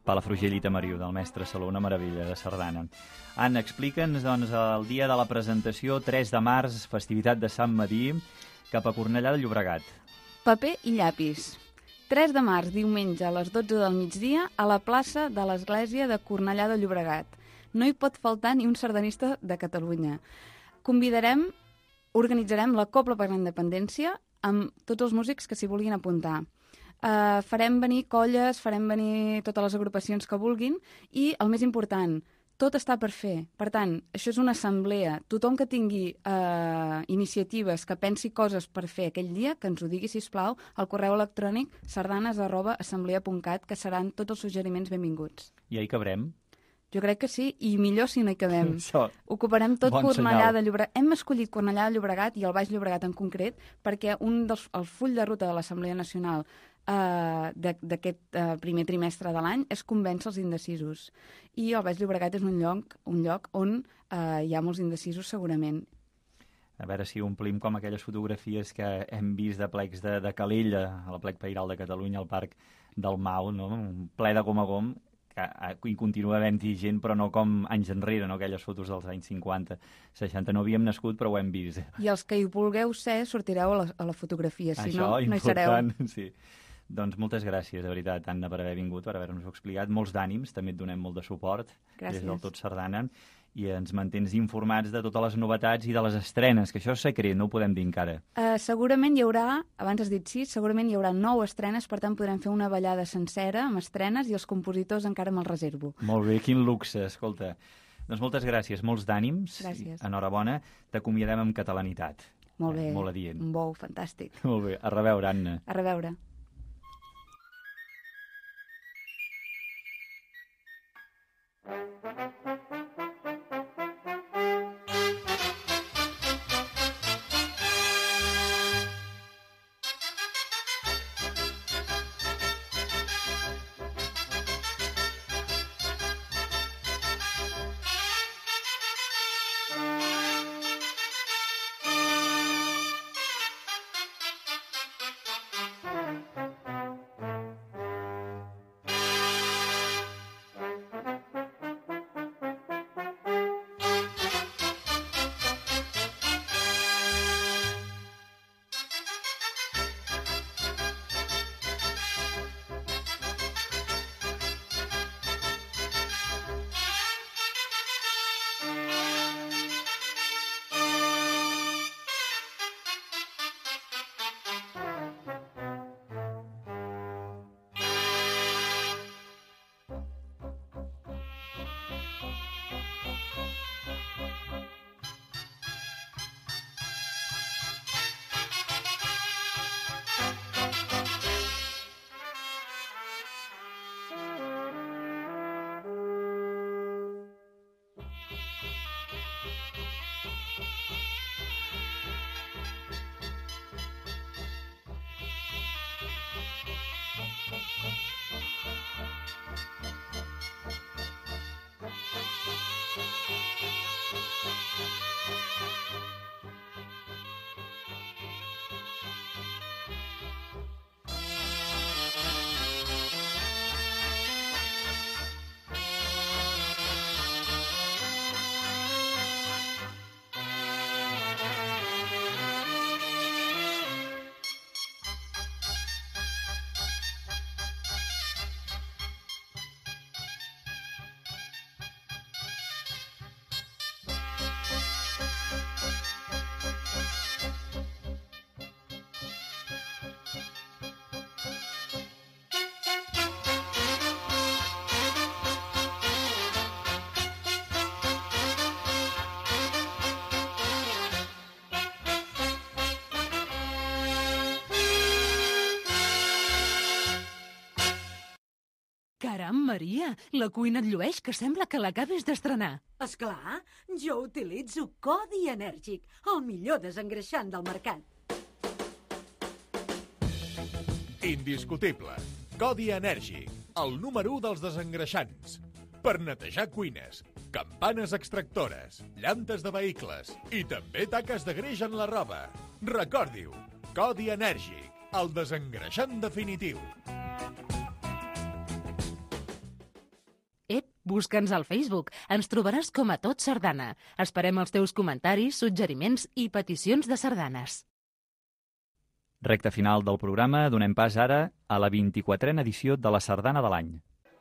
Palafrugell i Tamariu, del mestre Saló, una meravella de sardana. Anna, explica'ns doncs, el dia de la presentació, 3 de març, festivitat de Sant Medir, cap a Cornellà de Llobregat. Paper i llapis. 3 de març, diumenge, a les 12 del migdia, a la plaça de l'Església de Cornellà de Llobregat. No hi pot faltar ni un sardanista de Catalunya. Organitzarem la Cobla per la Independència amb tots els músics que s'hi vulguin apuntar. Farem venir colles, farem venir totes les agrupacions que vulguin i, el més important, tot està per fer. Per tant, això és una assemblea. Tothom que tingui iniciatives, que pensi coses per fer aquell dia, que ens ho digui, sisplau, al correu electrònic sardanes@assemblea.cat, que seran tots els suggeriments benvinguts. I ahí cabrem? Jo crec que sí, i millor si no hi cabem. Això. Ocuparem tot Bon Cornellà senyal. de Llobregat. Hem escollit Cornellà de Llobregat i el Baix Llobregat en concret perquè el full de ruta de l'Assemblea Nacional d'aquest primer trimestre de l'any és convèncer els indecisos. I el Baix Llobregat és un lloc on hi ha molts indecisos segurament. A veure si omplim com aquelles fotografies que hem vist de plecs de Calella, a la plec Pairal de Catalunya, al Parc del Mau, no? Un ple de gom a gom, que hi continua havent-hi gent, però no com anys enrere, no? Aquelles fotos dels anys 50, 60. No havíem nascut, però ho hem vist. I els que hi vulgueu ser, sortireu a la fotografia, si no, no hi sereu. Això, important, sí. Doncs moltes gràcies, de veritat, Anna, per haver vingut, per haver-nos-ho explicat. Molts d'ànims, també et donem molt de suport. Gràcies. Des del Tot Sardana. I ens mantens informats de totes les novetats i de les estrenes, que això és secret, no ho podem dir encara. Segurament hi haurà, abans has dit sí, segurament hi haurà 9 estrenes, per tant podrem fer una ballada sencera amb estrenes i els compositors encara me'ls reservo. Molt bé, quin luxe, escolta. Doncs moltes gràcies, molts d'ànims. Gràcies. Enhorabona, t'acomiadem amb catalanitat. Molt bé, molt adient. un bou fantàstic. Molt bé, a reveure, Anna. A reveure. Caram, Maria, la cuina et llueix, que sembla que l'acabes d'estrenar. Esclar, jo utilitzo Codi Enèrgic, el millor desengreixant del mercat. Indiscutible. Codi Enèrgic, el número 1 dels desengreixants. Per netejar cuines, campanes extractores, llantes de vehicles i també taques de greix en la roba. Recordi-ho, Codi Enèrgic, el desengreixant definitiu. Busca'ns al Facebook. Ens trobaràs com a Tot Sardana. Esperem els teus comentaris, suggeriments i peticions de sardanes. Recta final del programa, donem pas ara a la 24a edició de la Sardana de l'any.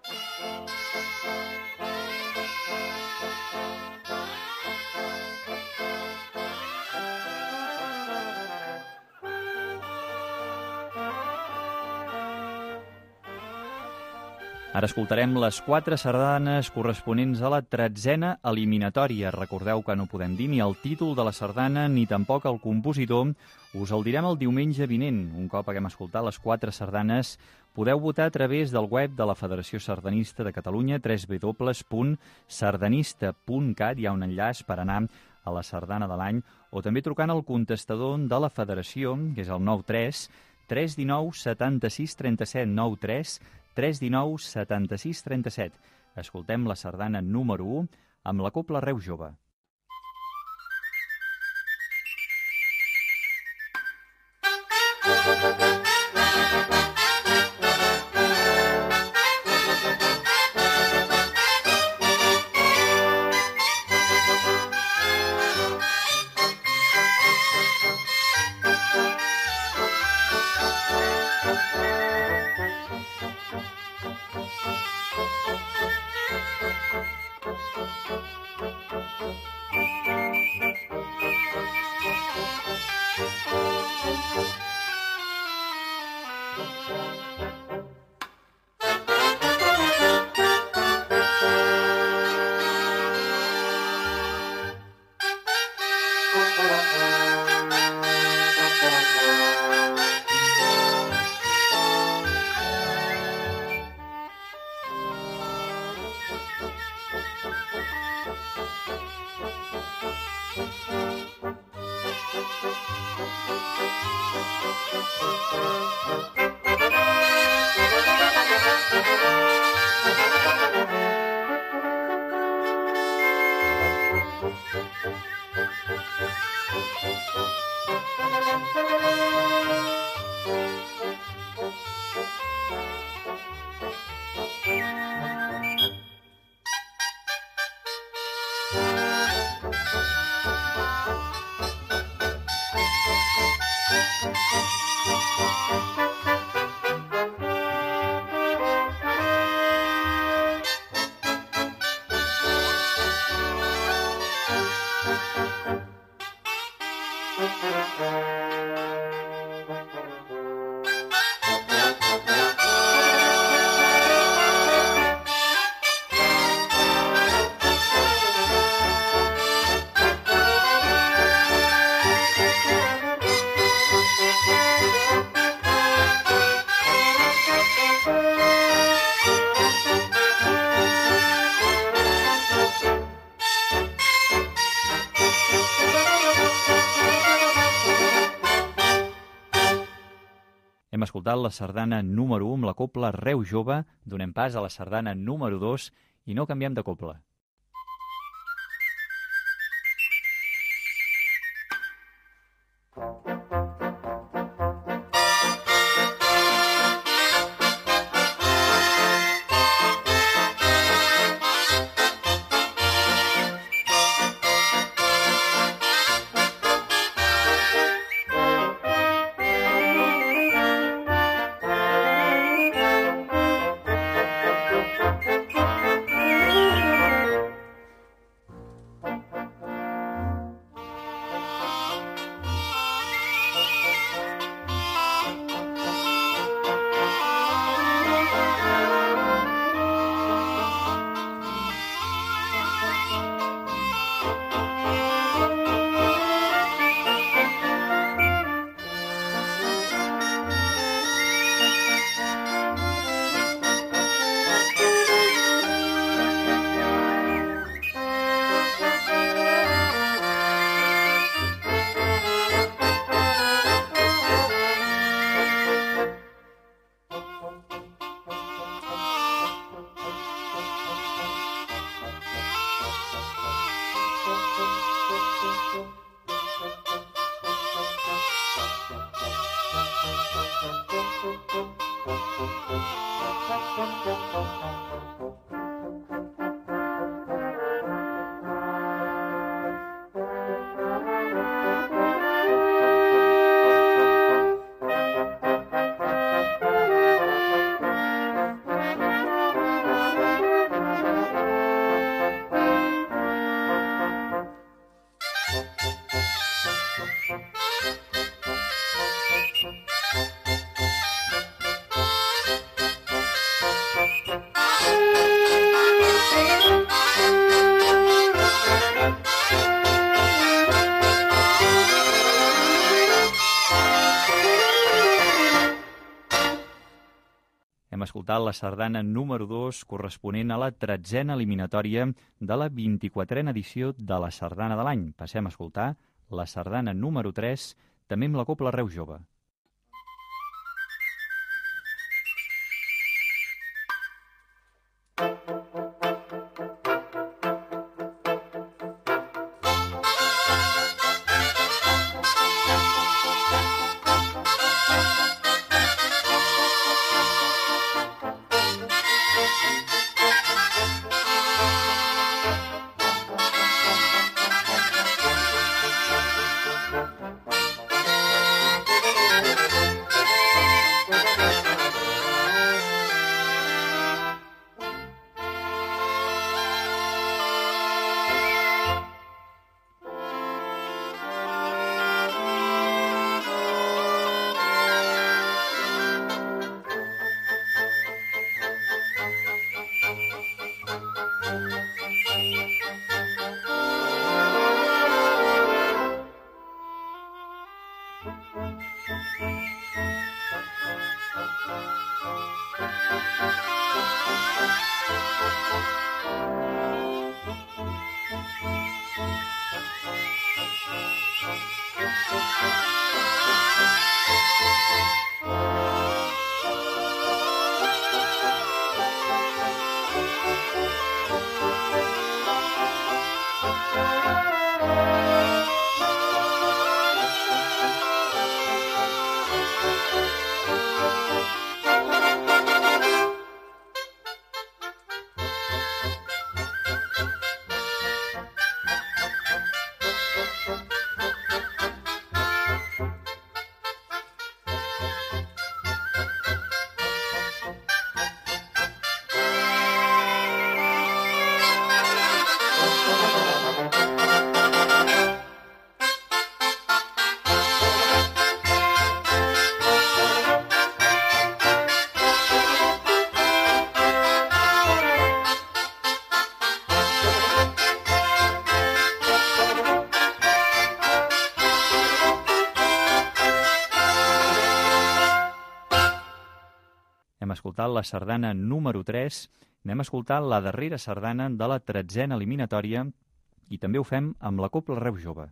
Ara escoltarem les 4 sardanes corresponents a la 13a eliminatòria. Recordeu que no podem dir ni el títol de la sardana ni tampoc el compositor. Us el direm el diumenge vinent. Un cop haguem escoltat les 4 sardanes, podeu votar a través del web de la Federació Sardanista de Catalunya, www.sardanista.cat. Hi ha un enllaç per anar a la sardana de l'any, o també trucant al contestador de la Federació, que és el 93 319 76 37 93 319 76 37. Escoltem la sardana número 1 amb la Cobla Reus Jove. Hem escoltat la sardana número 1 amb la Cobla Reus Jove, donem pas a la sardana número 2 i no canviem de cobla. escoltat la sardana número 2, corresponent a la 13a eliminatòria de la 24a edició de la Sardana de l'any. Passem a escoltar la sardana número 3, també amb la Cobla Reus Jove. Hem escoltat la sardana número 3, anem a escoltar la darrera sardana de la 13a eliminatòria i també ho fem amb la Cobla Reus Jove.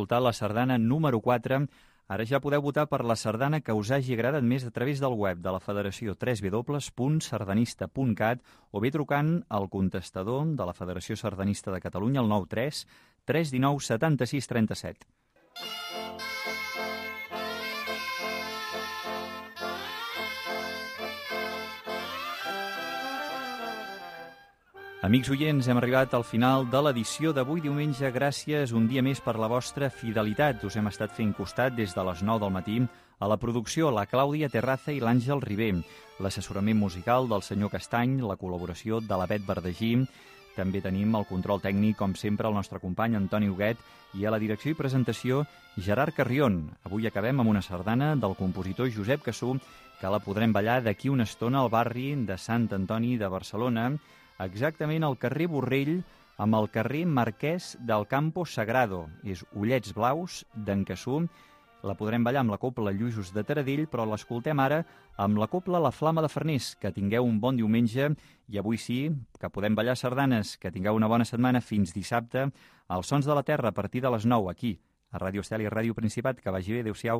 escoltat la sardana número 4. Ara ja podeu votar per la sardana que us hagi agradat més a través del web de la Federació www.sardanista.cat o bé trucant al contestador de la Federació Sardanista de Catalunya al 93 319 76 37. Amics oients, hem arribat al final de l'edició d'avui diumenge. Gràcies un dia més per la vostra fidelitat. Us hem estat fent costat des de les 9 del matí. A la producció, la Clàudia Terraza i l'Àngel Ribé. L'assessorament musical del senyor Castany, la col·laboració de la Bet Verdagí. També tenim el control tècnic, com sempre, el nostre company Antoni Huguet i a la direcció i presentació Gerard Carrion. Avui acabem amb una sardana del compositor Josep Cassú, que la podrem ballar d'aquí una estona al barri de Sant Antoni de Barcelona, exactament al carrer Borrell, amb el carrer Marquès del Campo Sagrado. És Ullets Blaus, d'en Cassú. La podrem ballar amb la copla Lluïsos de Taradell, però l'escoltem ara amb la copla La Flama de Farners. Que tingueu un bon diumenge i avui sí, que podem ballar sardanes. Que tingueu una bona setmana fins dissabte. Els Sons de la Terra a partir de les 9 aquí, a Ràdio Estel i Ràdio Principat. Que vagi bé, adéu-siau.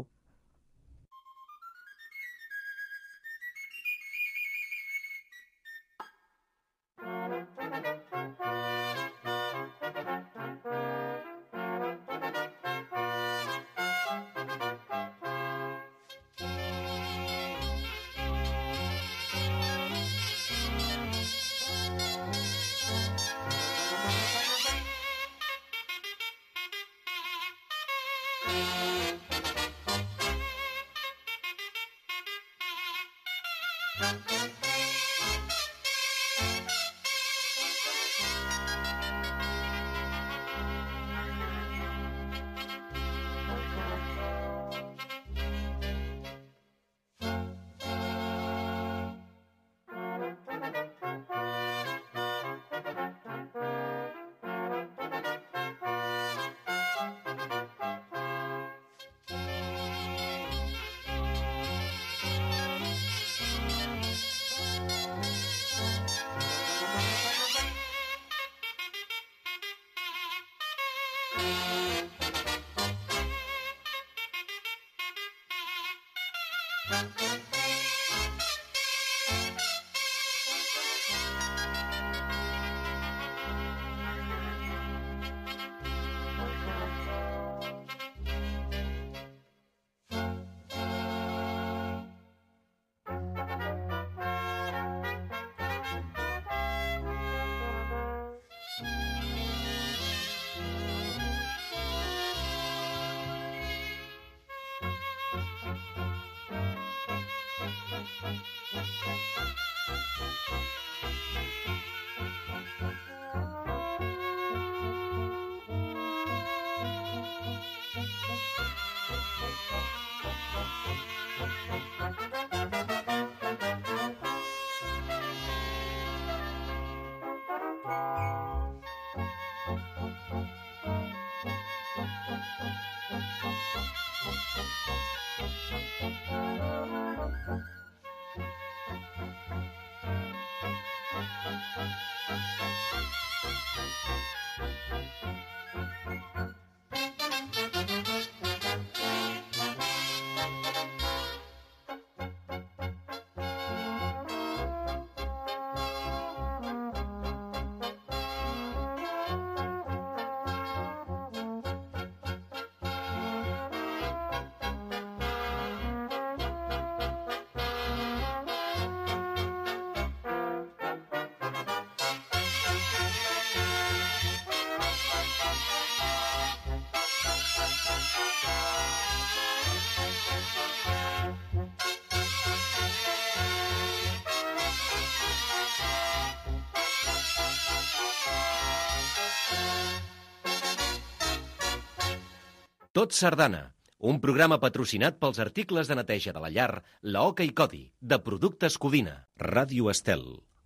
Tot Sardana, un programa patrocinat pels articles de neteja de la llar, la Oca i Codi, de Productes Codina, Ràdio Estel.